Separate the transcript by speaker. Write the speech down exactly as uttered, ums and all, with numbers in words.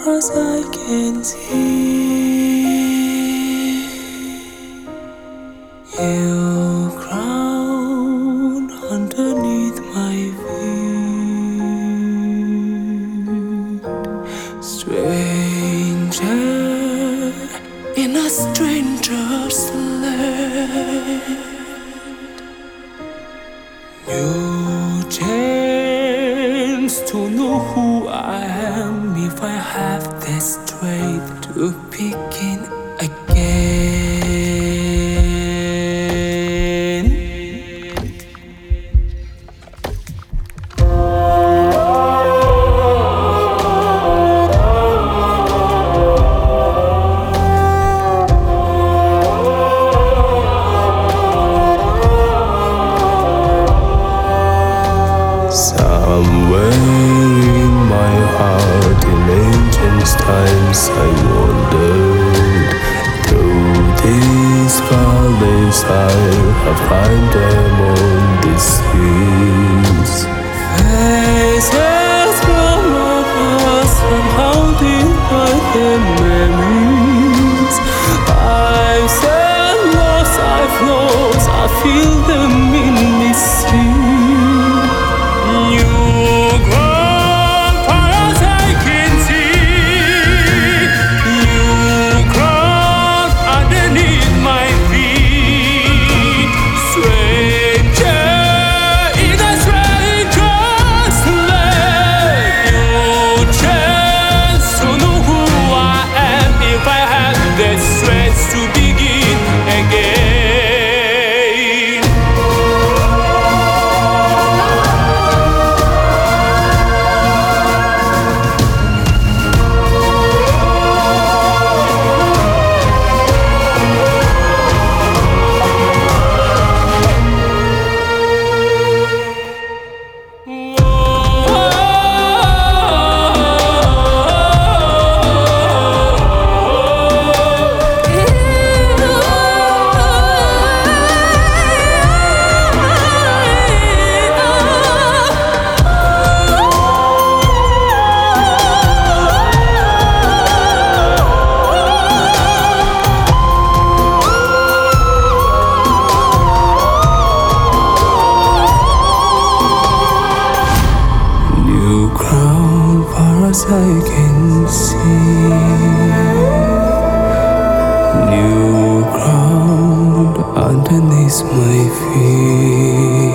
Speaker 1: as I can see. You crown underneath my feet. Stranger in a stranger's land. New chance to know who I am if I have the strength to begin again.
Speaker 2: Somewhere in my heart, in ancient times, I wandered through these valleys. I have climbed them on these hills.
Speaker 1: Faces from my past, somehow denied their memories. I've said lost, I've lost, I feel them in this sea. As I can see, new ground underneath my feet.